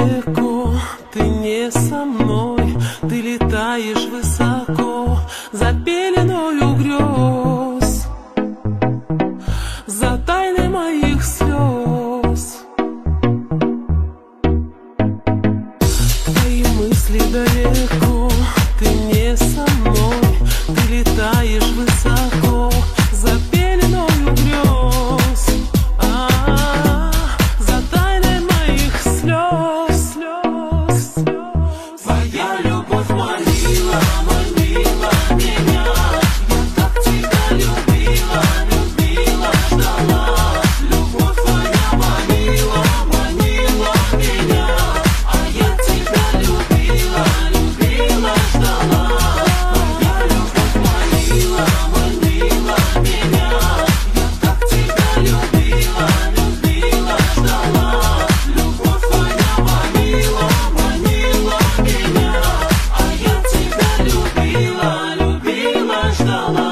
далеко, ты не со мной, ты летаешь высоко за пеленою грез, за тайной моих слез. Твои мысли далеко, ты не со мной, ты летаешь высоко за пеленою грез, за тайной моих слез. Твоя любовь манила, манила меня, я так тебя любила, любила, ждала. Любовь твоя манила, манила меня, а я тебя любила, любила, ждала. Твоя любовь манила, манила меня, я так тебя любила, любила, ждала. Любовь твоя манила, манила меня, а я тебя любила, любила, ждала.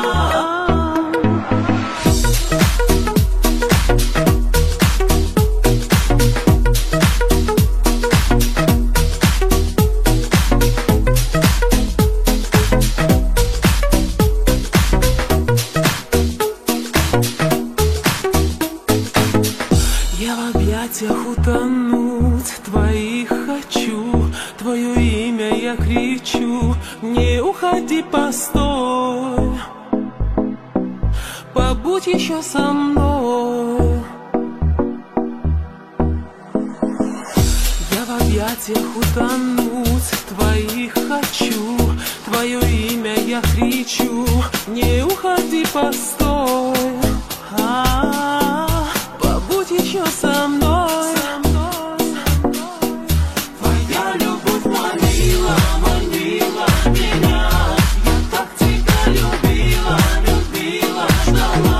Я в объятиях утонуть твоих хочу, твое имя я кричу, не уходи, постой, побудь еще со мной. Я в объятиях утонуть твоих хочу, твое имя я кричу, не уходи, постой, побудь еще со мной. Твоя любовь манила, манила меня, я так тебя любила, любила, ждала.